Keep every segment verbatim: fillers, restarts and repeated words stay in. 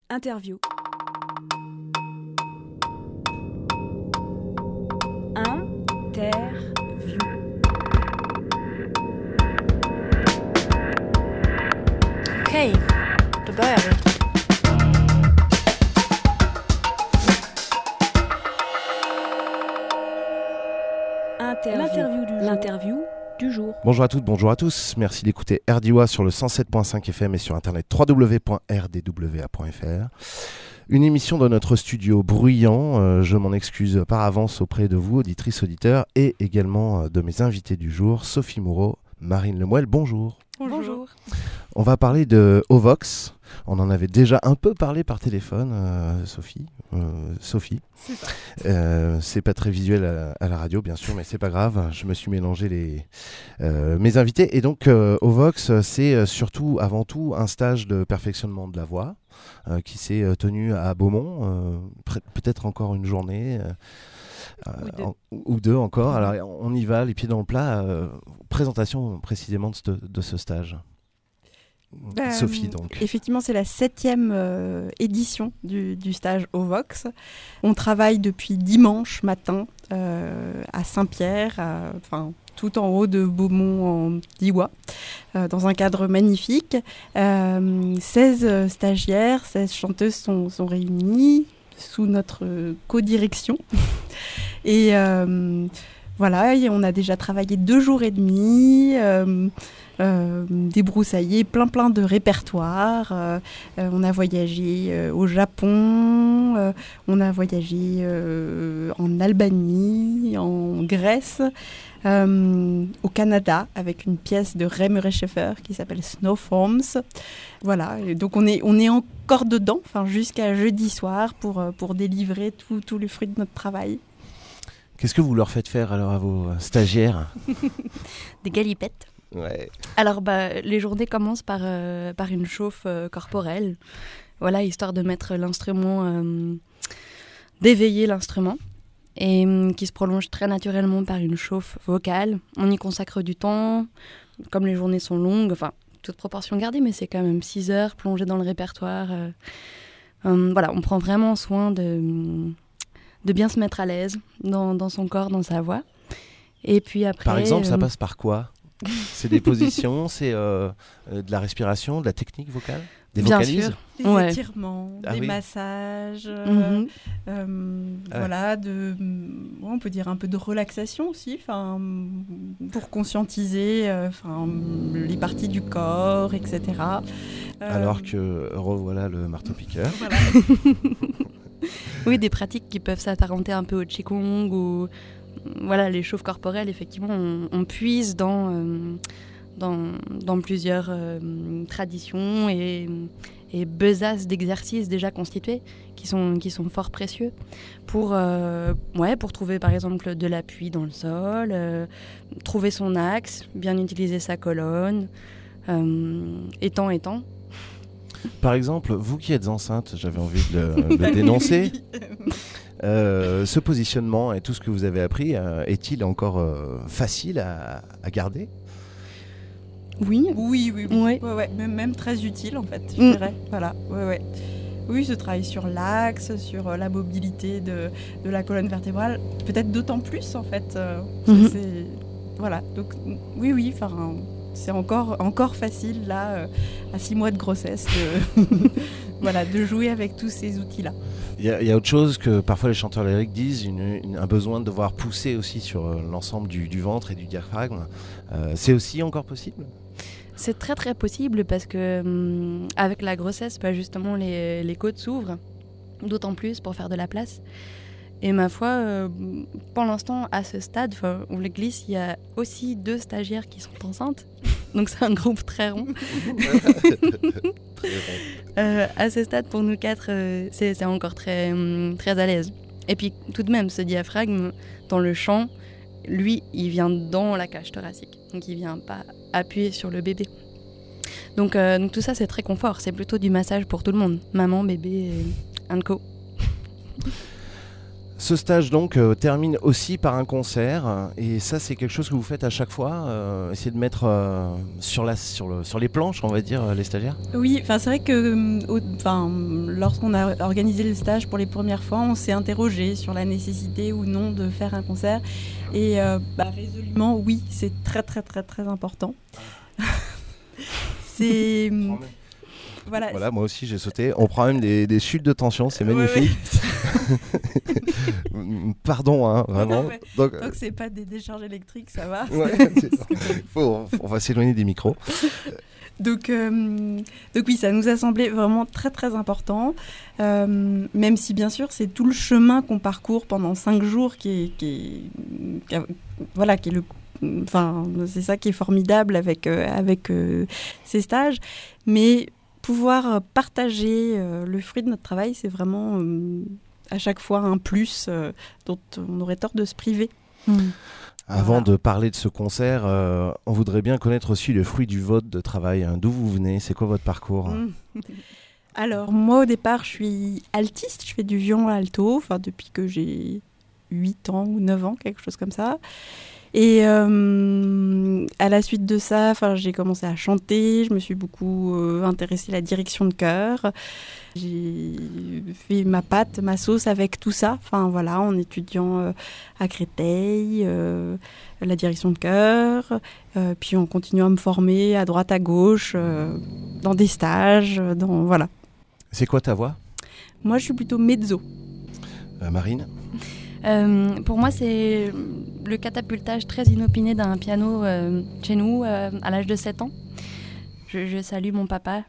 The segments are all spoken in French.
Interview. Interview. Okej, då börjar vi. Interview. L'interview du jour. L'interview du jour. Bonjour à toutes, bonjour à tous. Merci d'écouter R D W A sur le cent sept virgule cinq F M et sur internet w w w point r d w a point f r. Une émission de notre studio bruyant. Euh, je m'en excuse par avance auprès de vous, auditrices, auditeurs, et également de mes invités du jour, Sophie Moureau, Marine Lemuel. Bonjour. Bonjour. On va parler de Ovox. On en avait déjà un peu parlé par téléphone, euh, Sophie. Euh, Sophie. C'est ça. Euh, c'est pas très visuel à, à la radio, bien sûr, mais c'est pas grave. Je me suis mélangé les, euh, mes invités. Et donc, euh, Ovox, c'est surtout, avant tout, un stage de perfectionnement de la voix euh, qui s'est euh, tenu à Beaumont, euh, pré- peut-être encore une journée. Euh, Ou deux. en, ou deux encore. Alors, on y va, les pieds dans le plat. Euh, présentation précisément de ce, de ce stage. Ben, Sophie, donc. Effectivement, c'est la septième euh, édition du, du stage Ovox. On travaille depuis dimanche matin euh, à Saint-Pierre, à, enfin, tout en haut de Beaumont en Diois, euh, dans un cadre magnifique. Euh, seize stagiaires, seize chanteuses sont, sont réunies sous notre euh, co-direction. Et euh, voilà, et on a déjà travaillé deux jours et demi. Euh, Euh, débroussaillé plein plein de répertoires. Euh, euh, on a voyagé euh, au Japon, euh, on a voyagé euh, en Albanie, en Grèce, euh, au Canada avec une pièce de Ray Murray Schafer qui s'appelle Snowforms. Voilà, et donc on est, on est encore dedans, enfin jusqu'à jeudi soir pour, pour délivrer tout, tout le fruit de notre travail. Qu'est-ce que vous leur faites faire alors à vos stagiaires ? Des galipettes. Ouais. Alors, bah, les journées commencent par, euh, par une chauffe euh, corporelle, voilà, histoire de mettre l'instrument, euh, d'éveiller l'instrument, et euh, qui se prolonge très naturellement par une chauffe vocale. On y consacre du temps, comme les journées sont longues, enfin, toute proportion gardée, mais c'est quand même six heures plongées dans le répertoire. Euh, euh, voilà, on prend vraiment soin de, de bien se mettre à l'aise dans, dans son corps, dans sa voix. Et puis après... Par exemple, ça euh, passe par quoi ? C'est des positions, c'est euh, euh, de la respiration, de la technique vocale, des Bien vocalises sûr. Des Ouais. étirements, Ah des oui. massages, euh, Mhm. euh, Ah voilà, de, ouais, on peut dire un peu de relaxation aussi, enfin, pour conscientiser, euh, enfin, les parties du corps, et cetera. Euh, Alors que revoilà le marteau-piqueur. voilà. Oui, des pratiques qui peuvent s'apparenter un peu au Qigong ou voilà, les chauffes corporelles, effectivement, on, on puise dans, euh, dans, dans plusieurs euh, traditions et, et besaces d'exercices déjà constitués qui sont, qui sont fort précieux pour, euh, ouais, pour trouver par exemple de l'appui dans le sol, euh, trouver son axe, bien utiliser sa colonne, euh, étant, étant. Par exemple, vous qui êtes enceinte, j'avais envie de le, de le dénoncer. Euh, ce positionnement et tout ce que vous avez appris, euh, est-il encore euh, facile à, à garder ? Oui, Oui, oui, oui. Ouais. Ouais, ouais, même, même très utile en fait, je Mm. dirais. Voilà, ouais, ouais. Oui, ce travail sur l'axe, sur euh, la mobilité de, de la colonne vertébrale, peut-être d'autant plus en fait. euh, Mhm. c'est, voilà, donc oui, oui, enfin, c'est encore, encore facile là, euh, à six mois de grossesse, de, voilà, de jouer avec tous ces outils-là. Il y, a- il y a autre chose que parfois les chanteurs lyriques disent, une, une- un besoin de devoir pousser aussi sur euh, l'ensemble du, du ventre et du diaphragme. Euh, c'est aussi encore possible ? c'est très très possible parce que hum, avec la grossesse, bah, justement, les, les côtes s'ouvrent, d'autant plus pour faire de la place. Et ma foi, euh, pour l'instant, à ce stade, 'fin, on le glisse, il y a aussi deux stagiaires qui sont enceintes. Donc c'est un groupe très rond. Euh, à ce stade, pour nous quatre, euh, c'est, c'est encore très, hum, très à l'aise. Et puis tout de même, ce diaphragme, dans le chant, lui, il vient dans la cage thoracique. Donc il vient pas appuyer sur le bébé. Donc, euh, donc tout ça, c'est très confort. C'est plutôt du massage pour tout le monde. Maman, bébé, and co. Ce stage donc euh, termine aussi par un concert et ça c'est quelque chose que vous faites à chaque fois, euh, essayer de mettre euh, sur, la, sur, le, sur les planches on va dire les stagiaires. Oui, c'est vrai que euh, lorsqu'on a organisé le stage pour les premières fois, on s'est interrogé sur la nécessité ou non de faire un concert et euh, bah, résolument oui, c'est très très très très important. c'est... Voilà, voilà, moi aussi j'ai sauté. On prend même des, des chutes de tension, c'est magnifique. Ouais, ouais. Pardon, hein, vraiment. Ouais, donc, donc c'est pas des décharges électriques, ça va. Ouais, Faut, on va s'éloigner des micros. Donc, euh, donc oui, ça nous a semblé vraiment très très important, euh, même si bien sûr c'est tout le chemin qu'on parcourt pendant cinq jours qui est, qui est, qui a, voilà, qui est le, enfin c'est ça qui est formidable avec euh, avec euh, ces stages, mais pouvoir partager euh, le fruit de notre travail, c'est vraiment euh, à chaque fois un plus euh, dont on aurait tort de se priver. Mmh. Avant voilà. de parler de ce concert, euh, on voudrait bien connaître aussi le fruit du vote de travail. Hein. D'où vous venez? C'est quoi votre parcours? mmh. Alors, moi, au départ, je suis altiste. Je fais du violon alto, enfin, depuis que j'ai huit ans ou neuf ans, quelque chose comme ça. Et euh, à la suite de ça, j'ai commencé à chanter, je me suis beaucoup euh, intéressée à la direction de chœur. J'ai fait ma pâte, ma sauce avec tout ça, enfin, voilà, en étudiant euh, à Créteil, euh, la direction de chœur, euh, puis en continuant à me former à droite, à gauche, euh, dans des stages, dans, voilà. C'est quoi ta voix? Moi, je suis plutôt mezzo. Euh, Marine? Euh, pour moi, c'est le catapultage très inopiné d'un piano euh, chez nous euh, à l'âge de sept ans. Je, je salue mon papa.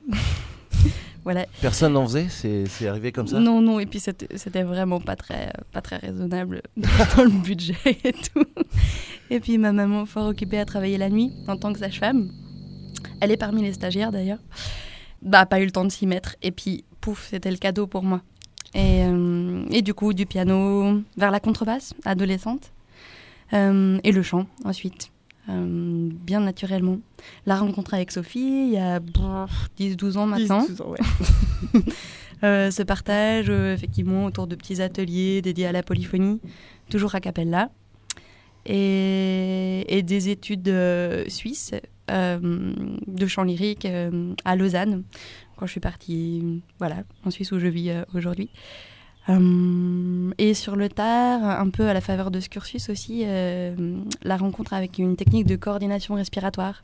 Voilà. Personne n'en faisait? C'est, c'est arrivé comme ça? Non, non, et puis c'était, c'était vraiment pas très, pas très raisonnable dans le budget et tout. Et puis ma maman, fort occupée à travailler la nuit en tant que sage-femme, elle est parmi les stagiaires d'ailleurs, bah pas eu le temps de s'y mettre. Et puis, pouf, c'était le cadeau pour moi. Et, euh, et du coup, du piano vers la contrebasse, adolescente, euh, et le chant ensuite, euh, bien naturellement. La rencontre avec Sophie, il y a dix douze ans maintenant. dix douze ans, ouais. euh, ce partage, euh, effectivement, autour de petits ateliers dédiés à la polyphonie, toujours a cappella. Et, et des études euh, suisses euh, de chant lyrique euh, à Lausanne, quand je suis partie, voilà, en Suisse où je vis euh, aujourd'hui. Euh, et sur le tard, un peu à la faveur de ce cursus aussi, euh, la rencontre avec une technique de coordination respiratoire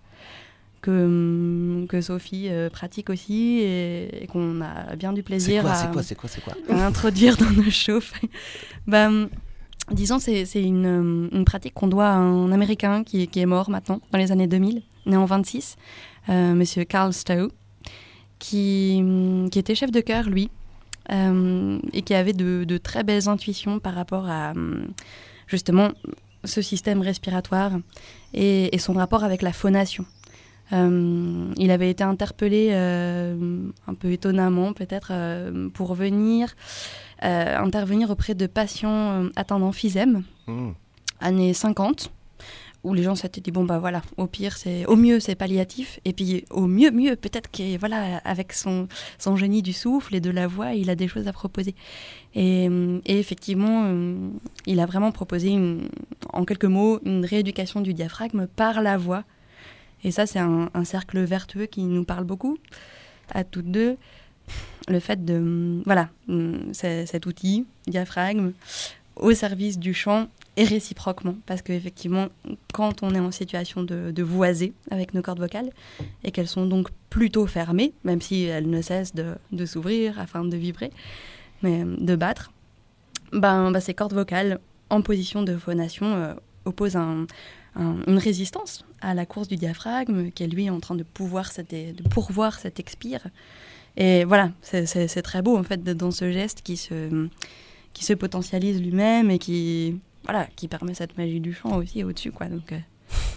que, que Sophie euh, pratique aussi et, et qu'on a bien du plaisir c'est quoi, à, c'est quoi, c'est quoi, c'est quoi à introduire dans nos chauffes. bah, disons, c'est, c'est une, une pratique qu'on doit à un Américain qui, qui est mort maintenant, dans les années deux mille, né en vingt-six, euh, monsieur Carl Stowe. Qui, qui était chef de chœur, lui, euh, et qui avait de, de très belles intuitions par rapport à, justement, ce système respiratoire et, et son rapport avec la phonation. Euh, il avait été interpellé, euh, un peu étonnamment peut-être, euh, pour venir euh, intervenir auprès de patients atteints d'emphysème, mmh. années cinquante, où les gens s'étaient dit, bon, bah voilà, au pire, c'est, au mieux, c'est palliatif, et puis au mieux, mieux, peut-être que, voilà, avec son, son génie du souffle et de la voix, il a des choses à proposer. Et, et effectivement, euh, il a vraiment proposé, une, en quelques mots, une rééducation du diaphragme par la voix. Et ça, c'est un, un cercle vertueux qui nous parle beaucoup, à toutes deux. Le fait de, voilà, c'est, cet outil, diaphragme, au service du chant, et réciproquement, parce qu'effectivement, quand on est en situation de, de voiser avec nos cordes vocales, et qu'elles sont donc plutôt fermées, même si elles ne cessent de, de s'ouvrir afin de vibrer, mais de battre, ben, ben ces cordes vocales en position de phonation euh, opposent un, un, une résistance à la course du diaphragme, qui est lui en train de, pouvoir cette, de pourvoir cet expire. Et voilà, c'est, c'est, c'est très beau en fait dans ce geste qui se, qui se potentialise lui-même et qui... Voilà, qui permet cette magie du chant aussi au-dessus, quoi. Donc, euh...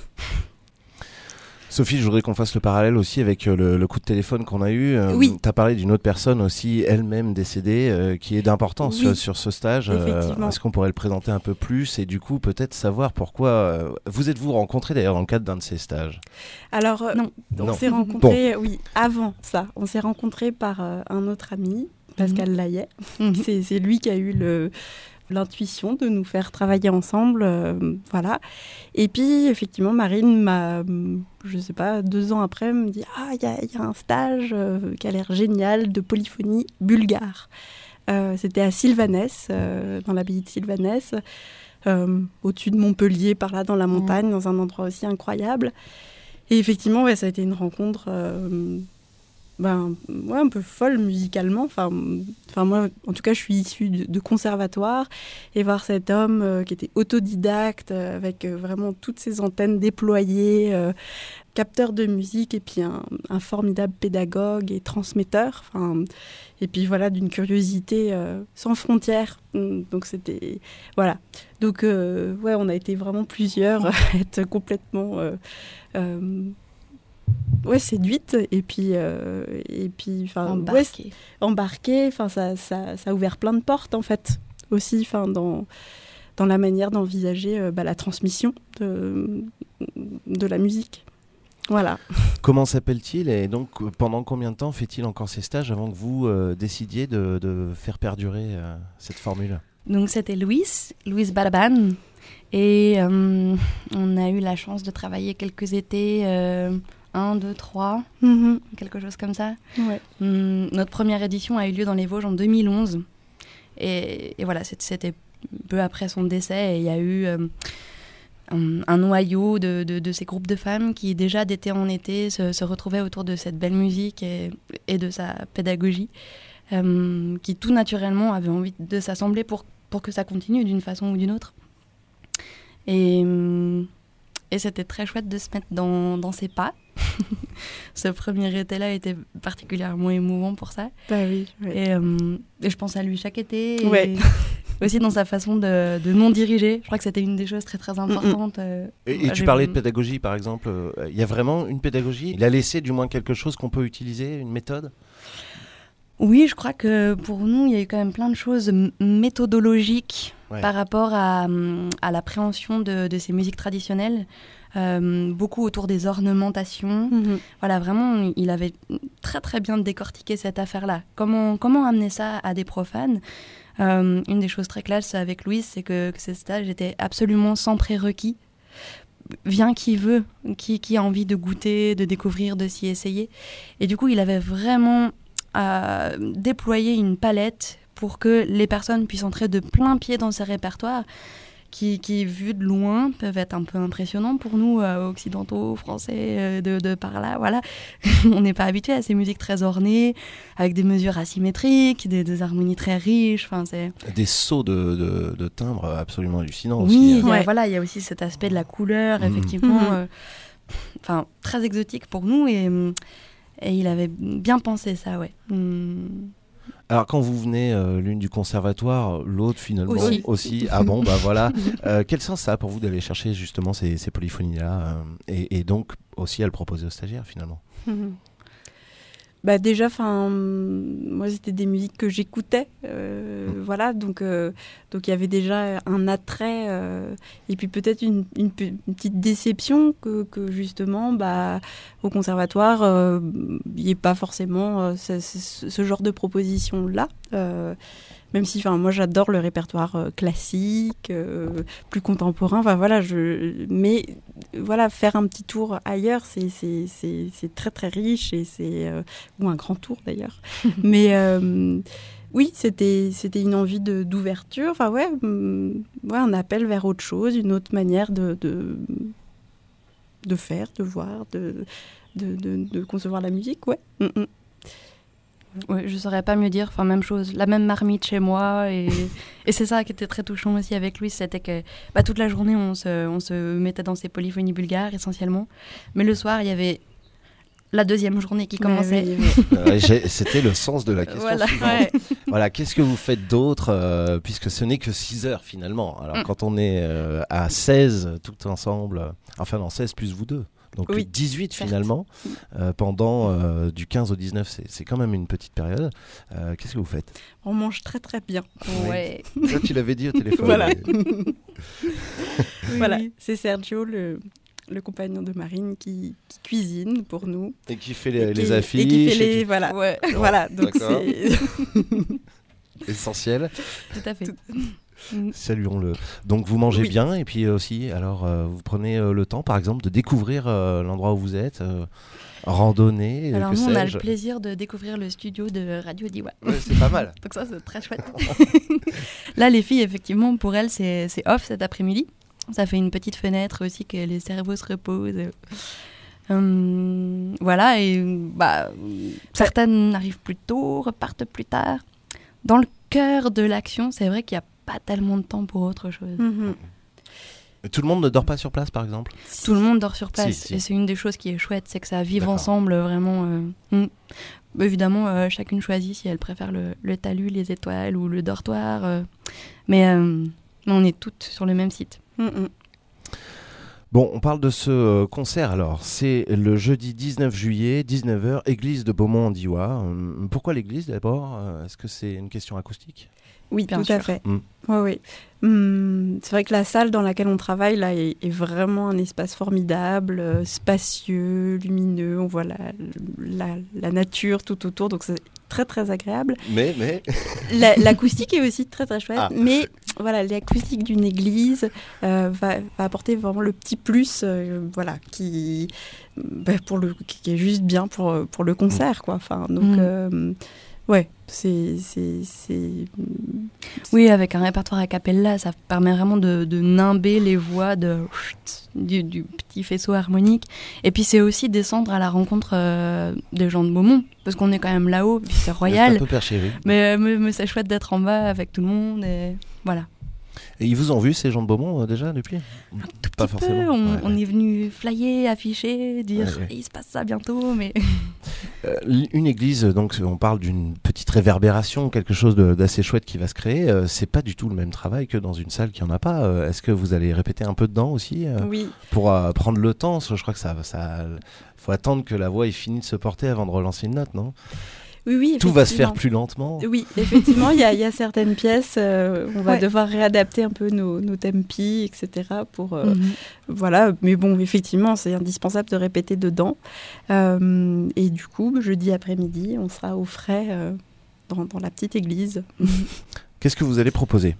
Sophie, je voudrais qu'on fasse le parallèle aussi avec euh, le, le coup de téléphone qu'on a eu. Euh, oui. Tu as parlé d'une autre personne aussi, elle-même décédée, euh, qui est d'importance oui. sur, sur ce stage. Euh, est-ce qu'on pourrait le présenter un peu plus et du coup peut-être savoir pourquoi euh, vous êtes-vous rencontrés d'ailleurs dans le cadre d'un de ces stages? Alors, euh, non. on non. s'est rencontrés, bon. oui, avant ça. On s'est rencontrés par euh, un autre ami, Pascal mmh. Layet. Mmh. C'est, c'est lui qui a eu le... l'intuition de nous faire travailler ensemble, euh, voilà. Et puis, effectivement, Marine m'a, je sais pas, deux ans après, me dit « Ah, il y a, y a un stage euh, qui a l'air génial de polyphonie bulgare. Euh, » C'était à Sylvanès, euh, dans l'abbaye de Sylvanès, euh, au-dessus de Montpellier, par là, dans la montagne, mmh. dans un endroit aussi incroyable. Et effectivement, ouais, ça a été une rencontre... Euh, Ben, ouais, un peu folle musicalement. Enfin, enfin, moi, en tout cas, je suis issue de, de conservatoire. Et voir cet homme euh, qui était autodidacte, euh, avec euh, vraiment toutes ses antennes déployées, euh, capteur de musique, et puis un, un formidable pédagogue et transmetteur. Enfin, et puis voilà, d'une curiosité euh, sans frontières. Donc, c'était... Voilà. Donc, euh, ouais, on a été vraiment plusieurs à être complètement... Euh, euh, Ouais, séduite et puis euh, et puis enfin embarquée. Ouais, embarquée, enfin ça, ça ça a ouvert plein de portes en fait aussi, enfin dans dans la manière d'envisager euh, bah, la transmission de de la musique. Voilà. Comment s'appelle-t-il et donc pendant combien de temps fait-il encore ces stages avant que vous euh, décidiez de, de faire perdurer euh, cette formule? Donc c'était Louis, Louis Balaban, et euh, on a eu la chance de travailler quelques étés. Euh, Un, deux, trois, mmh. quelque chose comme ça. Ouais. Hum, notre première édition a eu lieu dans les Vosges en deux mille onze. Et, et voilà, c'était peu après son décès. Et il y a eu euh, un, un noyau de, de, de ces groupes de femmes qui, déjà d'été en été, se, se retrouvaient autour de cette belle musique et, et de sa pédagogie, euh, qui tout naturellement avaient envie de s'assembler pour, pour que ça continue d'une façon ou d'une autre. Et... Hum, Et c'était très chouette de se mettre dans, dans ses pas. Ce premier été-là était particulièrement émouvant pour ça. Bah oui. Ouais. Et, euh, et je pense à lui chaque été. Ouais. Et aussi dans sa façon de, de non diriger. Je crois que c'était une des choses très très importantes. Mm-hmm. Et, et tu parlais de pédagogie par exemple. Il y a vraiment une pédagogie? Il a laissé du moins quelque chose qu'on peut utiliser, une méthode? Oui, je crois que pour nous, il y a eu quand même plein de choses m- méthodologiques ouais. par rapport à, à l'appréhension de, de ces musiques traditionnelles. Euh, beaucoup autour des ornementations. Mmh. Voilà, vraiment, il avait très très bien décortiqué cette affaire-là. Comment, comment amener ça à des profanes? euh, Une des choses très classes avec Louis, c'est que, que ces stages étaient absolument sans prérequis. Vient qui veut, qui, qui a envie de goûter, de découvrir, de s'y essayer. Et du coup, il avait vraiment... à déployer une palette pour que les personnes puissent entrer de plein pied dans ces répertoires qui, qui vus de loin, peuvent être un peu impressionnants pour nous, euh, occidentaux, français, euh, de, de par là. Voilà. On n'est pas habitué à ces musiques très ornées, avec des mesures asymétriques, des, des harmonies très riches. Enfin, c'est... Des sauts de, de, de timbres absolument hallucinants oui, aussi. Oui, Ouais. Voilà, il y a aussi cet aspect de la couleur, mmh. effectivement, mmh. euh, enfin, très exotique pour nous. Et... Et il avait bien pensé ça, ouais. Mmh. Alors quand vous venez euh, l'une du conservatoire, l'autre finalement aussi. aussi. Ah bon, bah voilà. Euh, quel sens ça a pour vous d'aller chercher justement ces, ces polyphonies-là euh, et, et donc aussi à le proposer aux stagiaires finalement? Mmh. Bah déjà, enfin, moi c'était des musiques que j'écoutais, euh, mmh. voilà, donc euh, donc il y avait déjà un attrait euh, et puis peut-être une, une, une petite déception que, que justement, bah, au conservatoire, euh, il n'y ait pas forcément euh, ce, ce, ce genre de proposition là. Euh, Même si, enfin, moi, j'adore le répertoire euh, classique, euh, plus contemporain. Enfin, voilà, je... mais voilà, faire un petit tour ailleurs, c'est, c'est, c'est, c'est très, très riche et c'est euh... ou un grand tour d'ailleurs. mais euh, oui, c'était, c'était une envie de, d'ouverture. Enfin, ouais, hum, ouais, un appel vers autre chose, une autre manière de de, de faire, de voir, de de, de de concevoir la musique, ouais. Mm-mm. Ouais, je saurais pas mieux dire, enfin même chose, la même marmite chez moi et, et c'est ça qui était très touchant aussi avec Louis, c'était que bah, toute la journée on se, on se mettait dans ces polyphonies bulgares essentiellement, mais le soir il y avait la deuxième journée qui commençait. Ouais, oui, oui. euh, j'ai, c'était le sens de la question voilà, suivante. ouais. Voilà, qu'est-ce que vous faites d'autre euh, puisque ce n'est que six heures finalement. Alors mm. quand on est euh, à seize tout ensemble, euh, enfin non seize plus vous deux. Donc oui, dix-huit certes. Finalement, euh, pendant euh, du quinze au dix-neuf, c'est, c'est quand même une petite période. Euh, qu'est-ce que vous faites? On mange très très bien. Ouais. Ça, tu l'avais dit au téléphone. Voilà. Mais... oui, voilà, oui. C'est Sergio, le, le compagnon de Marine, qui, qui cuisine pour nous. Et qui fait les, qui, les affiches. Et qui fait les... Qui... Voilà, ouais. voilà donc d'accord. c'est... Essentiel. Tout à fait. Tout... Mm. Saluons-le. Donc vous mangez Oui. bien et puis aussi, alors euh, vous prenez euh, le temps par exemple de découvrir euh, l'endroit où vous êtes, euh, randonnée, Alors que nous, on a sais-je. le plaisir de découvrir le studio de Radio Diwa. Ouais, c'est pas mal. Donc ça, c'est très chouette. Là, les filles, effectivement, pour elles, c'est, c'est off cet après-midi. Ça fait une petite fenêtre aussi que les cerveaux se reposent. Hum, voilà, et bah, certaines arrivent plus tôt, repartent plus tard. Dans le cœur de l'action, c'est vrai qu'il n'y a pas tellement de temps pour autre chose. Mhm. Et tout le monde ne dort pas sur place par exemple? Tout le monde dort sur place. Si, si. Et c'est une des choses qui est chouette, c'est que ça vive D'accord. ensemble vraiment. euh, hum. Évidemment, euh, chacune choisit si elle préfère le, le talus, les étoiles ou le dortoir. euh. Mais euh, on est toutes sur le même site. Mhm. Bon, on parle de ce euh, concert alors. C'est le jeudi dix-neuf juillet, dix-neuf heures, église de Beaumont-en-Diois. Hum, pourquoi l'église d'abord? Euh, Est-ce que c'est une question acoustique? Oui, Bien tout à sûr. fait. Mm. Ouais, ouais. Hum, c'est vrai que la salle dans laquelle on travaille là est, est vraiment un espace formidable, euh, spacieux, lumineux. On voit la, la, la nature tout autour, donc c'est très très agréable. Mais, mais... La- l'acoustique est aussi très très chouette, Ah. mais voilà, l'acoustique d'une église euh, va, va apporter vraiment le petit plus, euh, voilà, qui, bah, pour le, qui est juste bien pour pour le concert, quoi. Enfin, donc. Mm. euh, Ouais, c'est, c'est, c'est... Oui, avec un répertoire a cappella, ça permet vraiment de, de nimber les voix de, du, du petit faisceau harmonique. Et puis c'est aussi descendre à la rencontre euh, des gens de Beaumont, parce qu'on est quand même là-haut, puis c'est C'est royal. un peu perché, oui. Mais, mais, mais c'est chouette d'être en bas avec tout le monde, et voilà. Et ils vous ont vu ces gens de Beaumont euh, déjà depuis? Tout Pas petit peu, forcément. on, Ouais, on ouais. est venu flyer, afficher, dire Ouais, ouais. il se passe ça bientôt, mais... Euh, une église, donc on parle d'une petite réverbération, quelque chose de- d'assez chouette qui va se créer. Euh, c'est pas du tout le même travail que dans une salle qui en a pas. Euh, Est-ce que vous allez répéter un peu dedans aussi euh, Oui, pour euh, prendre le temps? Je crois que ça, ça, faut attendre que la voix ait fini de se porter avant de relancer une note, non? oui, oui. Tout va se faire effectivement. plus lentement. Oui, effectivement, il y, a- il y a certaines pièces, euh, on va Ouais. devoir réadapter un peu nos, nos tempi, et cetera. Pour, euh, Mhm. voilà, mais bon, effectivement, c'est indispensable de répéter dedans. Euh, et du coup, jeudi après-midi, on sera au frais euh, dans, dans la petite église. Qu'est-ce que vous allez proposer?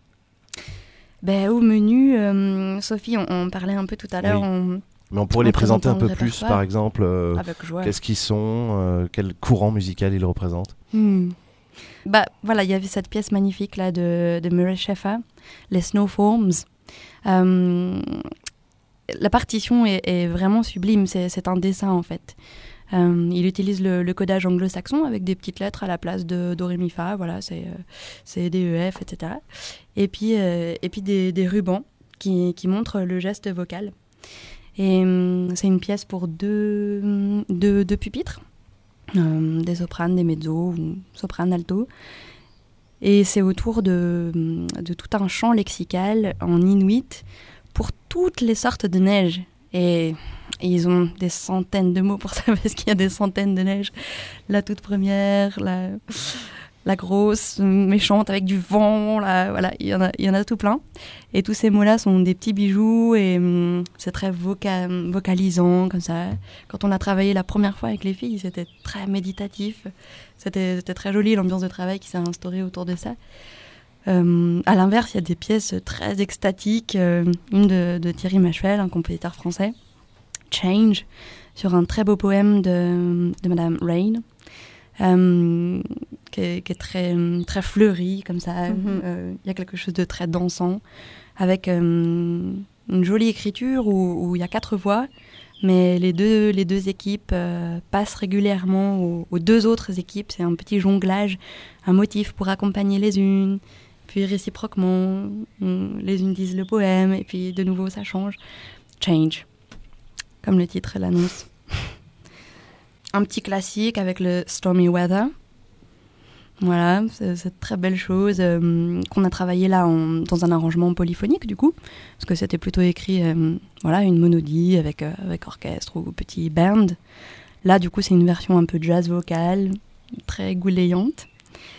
Ben, au menu, euh, Sophie, on, on parlait un peu tout à l'heure, Oui. on- Mais on pourrait En les présenter un peu présentant le plus, répertoire. par exemple. euh, avec joie. Qu'est-ce qu'ils sont? euh, Quel courant musical ils représentent? Hmm. Bah voilà, il y avait cette pièce magnifique là de, de Murray Schaeffer, les Snowforms. Euh, la partition est, est vraiment sublime, c'est, c'est un dessin en fait. Euh, il utilise le, le codage anglo-saxon avec des petites lettres à la place de do, ré, mi, fa, voilà, c'est, euh, c'est D, E, F, et cetera. Et puis, euh, et puis des, des rubans qui, qui montrent le geste vocal. Et hum, c'est une pièce pour deux, deux, deux pupitres. Euh, des sopranes, des mezzos, ou sopranes, alto. Et c'est autour de, de tout un champ lexical en inuit pour toutes les sortes de neige. Et, et ils ont des centaines de mots pour ça, parce qu'il y a des centaines de neiges. La toute première, la, la grosse, méchante, avec du vent, la, voilà, il y en a, il y en a tout plein. Et tous ces mots-là sont des petits bijoux, et hum, c'est très voca- vocalisant, comme ça. Quand on a travaillé la première fois avec les filles, c'était très méditatif. C'était, c'était très joli, l'ambiance de travail qui s'est instaurée autour de ça. Euh, à l'inverse, il y a des pièces très extatiques. Euh, une de, de Thierry Machevel, un compositeur français, Change, sur un très beau poème de, de Madame Rain, euh, qui, est, qui est très, très fleuri, comme ça. Il Mhm. euh, y a quelque chose de très dansant, avec euh, une jolie écriture où, où il y a quatre voix, mais les deux, les deux équipes euh, passent régulièrement aux, aux deux autres équipes. C'est un petit jonglage, un motif pour accompagner les unes, puis réciproquement, on- les unes disent le poème, et puis de nouveau ça change. Change, comme le titre l'annonce. Un petit classique avec le Stormy Weather. Voilà, c'est cette très belle chose euh, qu'on a travaillé là en- dans un arrangement polyphonique du coup, parce que c'était plutôt écrit, euh, voilà, une monodie avec, euh, avec orchestre ou petit band. Là du coup c'est une version un peu jazz vocale, très goulayante.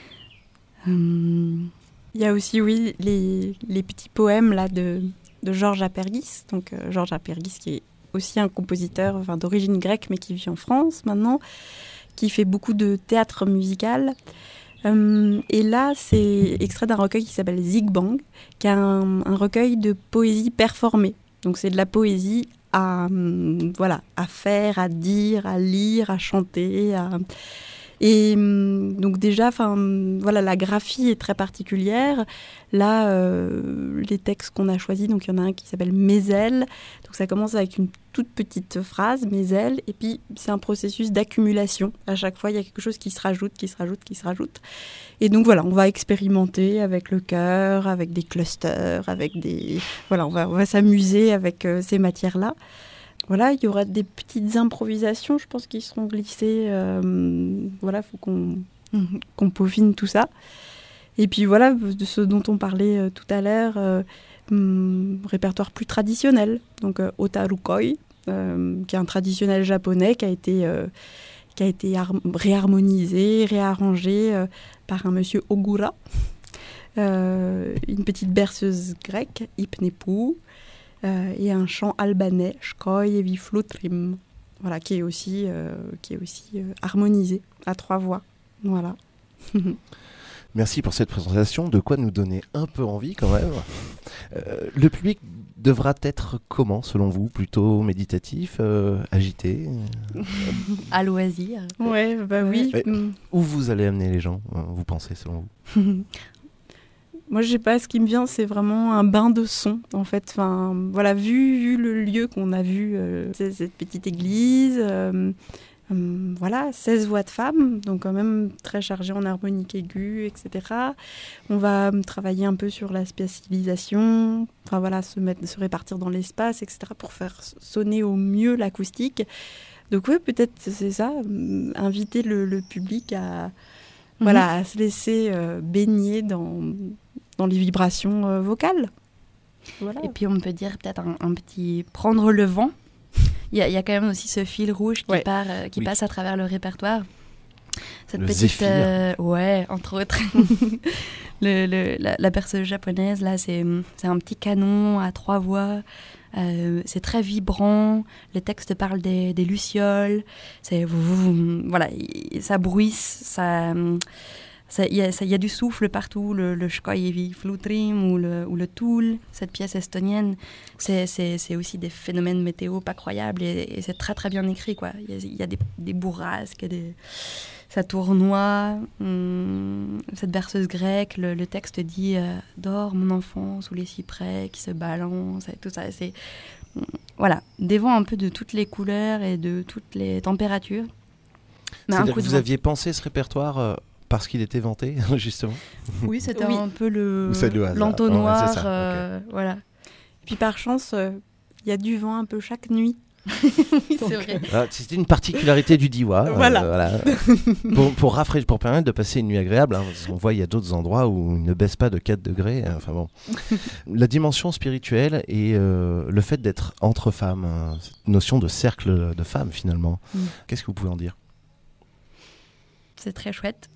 Euh, Il y a aussi, oui, les, les petits poèmes là, de, de Georges Apergis. Donc, euh, Georges Apergis, qui est aussi un compositeur enfin, d'origine grecque, mais qui vit en France maintenant, qui fait beaucoup de théâtre musical. Euh, et là, c'est extrait d'un recueil qui s'appelle Zig Bang, qui est un, un recueil de poésie performée. Donc c'est de la poésie à, hum, voilà, à faire, à dire, à lire, à chanter, à... Et donc déjà, voilà, la graphie est très particulière. Là, euh, les textes qu'on a choisis, donc il y en a un qui s'appelle Mes ailes. Donc ça commence avec une toute petite phrase, Mes ailes, et puis c'est un processus d'accumulation. À chaque fois, il y a quelque chose qui se rajoute, qui se rajoute, qui se rajoute. Et donc voilà, on va expérimenter avec le cœur, avec des clusters, avec des... Voilà, on va, on va s'amuser avec euh, ces matières-là. Voilà, il y aura des petites improvisations, je pense, qui seront glissées. Euh, voilà, il faut qu'on, qu'on peaufine tout ça. Et puis voilà, de ce dont on parlait euh, tout à l'heure, euh, hum, répertoire plus traditionnel. Donc euh, Otarukoi, euh, qui est un traditionnel japonais qui a été, euh, qui a été har- réharmonisé, réarrangé euh, par un monsieur Ogura. Euh, une petite berceuse grecque, Hypnépou. Euh, et un chant albanais, Shkoi Evi Flutrim, voilà, qui est aussi, euh, qui est aussi euh, harmonisé à trois voix. Voilà. Merci pour cette présentation, de quoi nous donner un peu envie quand même. Euh, le public devra être comment selon vous? Plutôt méditatif, euh, agité À loisir. Ouais, bah oui. Mais, où vous allez amener les gens, vous pensez, selon vous? Moi, je sais pas, ce qui me vient, c'est vraiment un bain de son, en fait. Enfin, voilà, vu, vu le lieu qu'on a vu, euh, cette petite église, euh, euh, voilà, seize voix de femmes, donc quand même très chargée en harmonique aiguë, et cetera. On va travailler un peu sur la spatialisation, enfin voilà, se, mettre, se répartir dans l'espace, et cetera, pour faire sonner au mieux l'acoustique. Donc oui, peut-être c'est ça, euh, inviter le, le public à, mm-hmm. voilà, à se laisser euh, baigner dans... dans les vibrations euh, vocales. Voilà. Et puis on peut dire peut-être un, un petit prendre le vent. Il y, y a quand même aussi ce fil rouge qui, ouais. part, euh, qui oui. passe à travers le répertoire. Cette le petite, euh, ouais, entre autres. le, le, la, la berceuse japonaise, là, c'est, c'est un petit canon à trois voix. Euh, c'est très vibrant. Le texte parle des, des lucioles. C'est, voilà, ça bruisse, ça... Il y, y a du souffle partout, le, le Shkoi Evi Flutrim ou le, ou le Toul, cette pièce estonienne. C'est, c'est, c'est aussi des phénomènes météo pas croyables et, et c'est très très bien écrit, quoi. Il y a, y a des, des bourrasques, des, ça tournoie. Hum, cette berceuse grecque, le, le texte dit euh, « Dors mon enfant sous les cyprès qui se balancent » et tout ça. C'est, voilà, des vents un peu de toutes les couleurs et de toutes les températures. Mais C'est-à-dire que vous vent. aviez pensé ce répertoire euh... parce qu'il était vanté, justement. Oui, c'était oui. un peu le, le l'entonnoir. Ouais, c'est ça. Euh, okay. Voilà. Puis par chance, il euh, y a du vent un peu chaque nuit. Oui, c'est vrai. Alors, c'était une particularité du Diois. Voilà. Euh, voilà. pour, pour, rafraîchir, pour permettre de passer une nuit agréable. Hein, parce qu'on voit, il y a d'autres endroits où il ne baisse pas de quatre degrés. Hein, enfin bon. La dimension spirituelle et euh, le fait d'être entre femmes, hein, cette notion de cercle de femmes, finalement. Mm. Qu'est-ce que vous pouvez en dire ? C'est très chouette.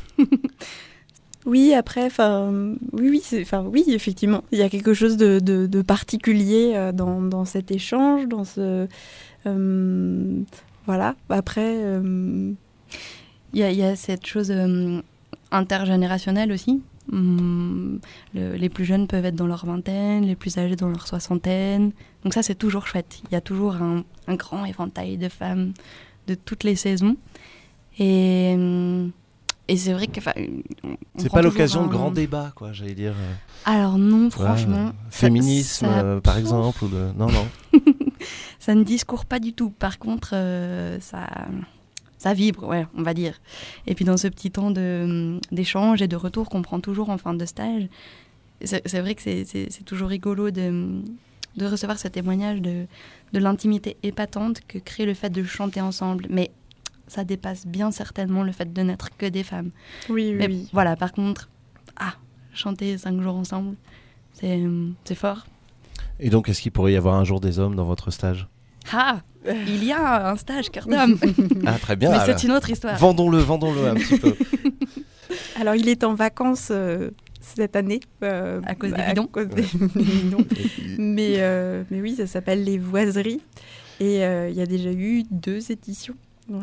Oui, après, enfin, oui, oui, c'est, enfin, oui, effectivement, il y a quelque chose de, de, de particulier euh, dans, dans cet échange, dans ce, euh, voilà. Après, il euh... y, y a cette chose euh, intergénérationnelle aussi. Hum, le, les plus jeunes peuvent être dans leur vingtaine, les plus âgés dans leur soixantaine. Donc ça, c'est toujours chouette. Il y a toujours un, un grand éventail de femmes de toutes les saisons. Et, et c'est vrai que... C'est pas l'occasion un... de grand débat, quoi, j'allais dire. Alors non, franchement... Ouais, féminisme, ça, euh, par exemple, ou de... Non, non. Ça ne discourt pas du tout. Par contre, euh, ça, ça vibre, ouais, on va dire. Et puis dans ce petit temps de, d'échange et de retour qu'on prend toujours en fin de stage, c'est, c'est vrai que c'est, c'est, c'est toujours rigolo de, de recevoir ce témoignage de, de l'intimité épatante que crée le fait de chanter ensemble. Mais ça dépasse bien certainement le fait de n'être que des femmes. Oui, oui, Mais oui. voilà, par contre, ah, chanter cinq jours ensemble, c'est, c'est fort. Et donc, est-ce qu'il pourrait y avoir un jour des hommes dans votre stage ? Ah, il y a un stage cœur d'homme. Ah, très bien. Mais alors, c'est une autre histoire. Vendons-le, vendons-le un petit peu. Alors, il est en vacances euh, cette année. Euh, à cause des bidons. À cause des bidons. mais, euh, mais oui, ça s'appelle Les Voiseries. Et il euh, y a déjà eu deux éditions. Voilà.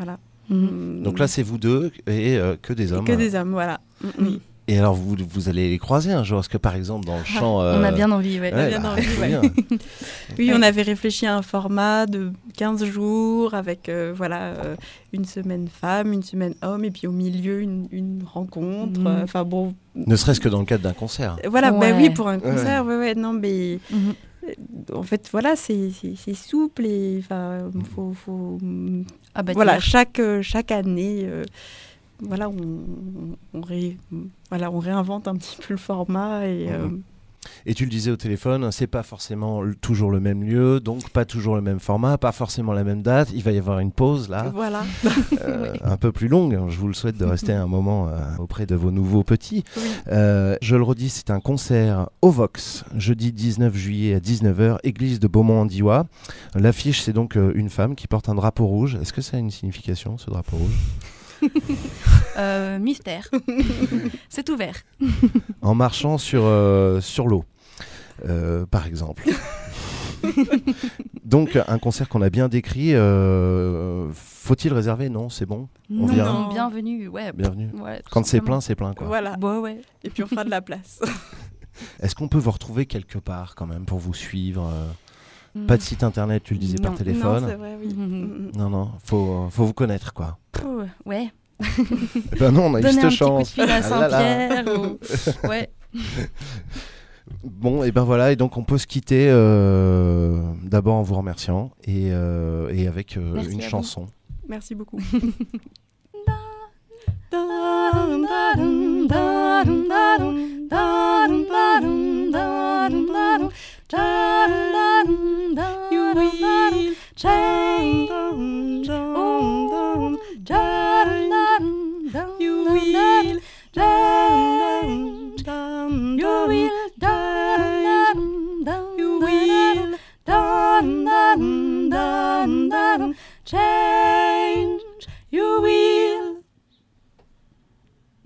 Mmh. Donc là, c'est vous deux et euh, que des hommes. Que des hommes, voilà. Mmh. Oui. Et alors, vous, vous allez les croiser un jour? Est-ce que, par exemple, dans le champ... Euh... On a bien envie, ouais. On a bien bah, envie, ouais. bien. Oui, Ouais. on avait réfléchi à un format de quinze jours avec euh, voilà, euh, une semaine femme, une semaine homme, et puis au milieu, une, une rencontre. Mhm. Enfin euh, bon... Ne serait-ce que dans le cadre d'un concert. Voilà, Ouais. bah oui, pour un concert, ouais, ouais, non, mais... Mhm. En fait, voilà, c'est, c'est, c'est souple et enfin, faut, faut... Ah bah, voilà, tu chaque, euh, chaque année, euh, voilà, on, on, ré, voilà, on réinvente un petit peu le format et... Euh, Et tu le disais au téléphone, c'est pas forcément l- toujours le même lieu, donc pas toujours le même format, pas forcément la même date. Il va y avoir une pause là, voilà. euh, un peu plus longue. Je vous le souhaite de rester un moment euh, auprès de vos nouveaux petits. Oui. Euh, je le redis, c'est un concert au Vox, jeudi dix-neuf juillet à dix-neuf heures, église de Beaumont-en-Diois. L'affiche, c'est donc euh, une femme qui porte un drapeau rouge. Est-ce que ça a une signification, ce drapeau rouge? Euh, mystère. C'est ouvert. En marchant sur, euh, sur l'eau, euh, par exemple. Donc, un concert qu'on a bien décrit. euh, faut-il réserver? Non, c'est bon. On non, vient. non, bienvenue. Ouais. Bienvenue. Ouais, tout Quand c'est simplement. plein, c'est plein, quoi. Voilà. Bah ouais. Et puis on fera de la place. Est-ce qu'on peut vous retrouver quelque part, quand même, pour vous suivre euh, Mm. Pas de site internet, tu le disais par Non. téléphone. Non, c'est vrai, oui. Mhm. Mm, mm. Non, non, faut, faut vous connaître, quoi. Oh, ouais. Eh ben non, on a eu Donner un cette petit coup de chance. fil à Ah là là. Saint-Pierre. ou... Ouais. Bon, et ben voilà, et donc on peut se quitter euh, d'abord en vous remerciant et, euh, et avec euh, Merci une à vous. chanson. Merci beaucoup. You will change. Oh, you will change.